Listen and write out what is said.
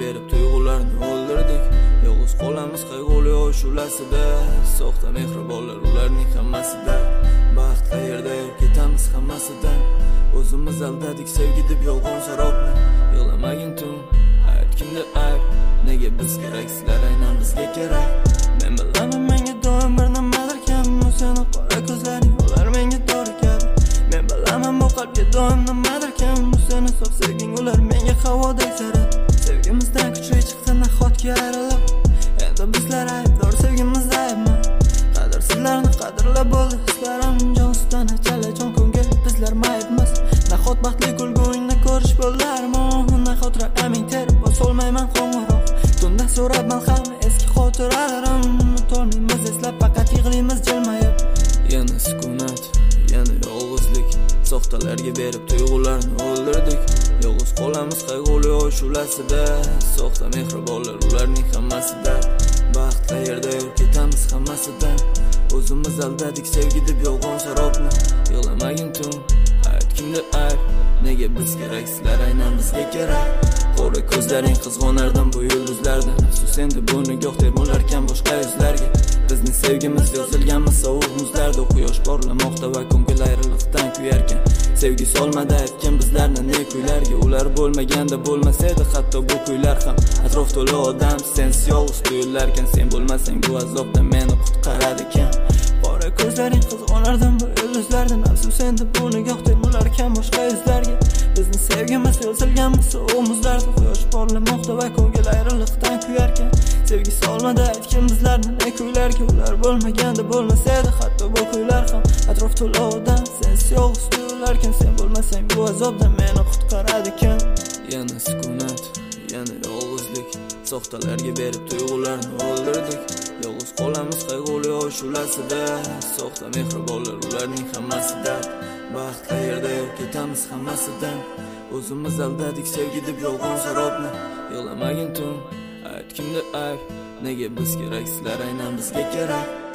berib tuyg'ularni o'ldirdik. Yolg'iz qolamiz qayg'uli o'sh ulasida. Soxta mehribonlar ularning hammasida. Baxt qayerda ketamiz hammasidan. O'zimiz aldadik sevgi deb yolg'on sarobni. Yig'lamagin tun, aytganda ayb. Nega biz kerak, sizlar aynan bizga kerak. Men bilaman menga doim bir nimadir kam. Seni qora ko'zlaring ular menga dori kabi. Men bilaman bu qalbga doim nimadir kam. Seni sof sevging ular menga havodek sara. Sevgimizdan kuchli chiqsa nahotki ayrilib. Endi bizlar aybdor sevgimizda aybmi? Qadrsizlarni qadrlab bo'ldi hislarim. Jonsidan achalajon ko'ngil bizlar mayibmiz. Nahot baxtli kulguingni ko'rish bo'larmi? Nahot raqaming terib bosolmayman qo'ng'iroq. Tunda so'rab malham eski xotiralarim. Unutolmaymiz eslab faqat yig'laymiz jilmayib. Yana sukunat, yana yolg'izlik. Soxtalarga berib tuyg'ularni o'ldirdik. Yolg'iz qolamiz qayg'uli o'sh ulasida. Soxta mehribonlar ularning hammasida. Baxt qayerda ketamiz hammasidan. O'zimiz aldadik sevgi deb yolg'on sarobni. Yig'lamagin tun, aytganda ayb. Nega biz kerak, sizlar aynan bizga kerak. Qora ko'zlaring qizg'onardan bu yulduzlardan. Afsus endi bu nigoh termularkan boshqa yuzlarga. Bizning sevgimiz yozilganmi sovuq muzlarda. Quyosh porlamoqda va ko'ngil ayriliqdan kuyarkan. Sevgi solmadi aytgan bizlarni ne kuylarga. Ular bo'lmaganda bo'lmas edi hatto bu kuylar ham. Atrof to'la odam, sensiz yolg'iz tuyularkan. Sen bo'lmasang bu azobdan meni qutqarar ekan. Qora ko'zlaring qizg'onardan bu yulduzlardan. Afsus endi bu nigoh termularkan boshqa yuzlarga. Bizning sevgimiz yozilganmi sovuq muzlarda. Quyosh porlamoqda va ko'ngil ayriliqdan kuyarkan. Sevgi solmadi aytgan bizlarni ne kuylarga. Ular bo'lmaganda bo'lmas edi hatto bu kuylar ham. Atrof to'la odam, sensiz yolg'iz tuyularkan. Sen bo'lmasang bu azobdan meni qutqaradi ekan. Yana sukunat, yana yolg'izlik. Soxtalarga berib tuyg'ularni o'ldirdik. Yolg'iz qolamiz qayg'uli o'sh ulasida. Soxta mehribonlar ularning hammasida. Baxt qayerda ketamiz hammasidan. O'zimiz aldadik sevgi deb yolg'on sarobni. Yig'lamagin tun, aytganda ayb. Nega biz kerak, sizlar aynan bizga kerak.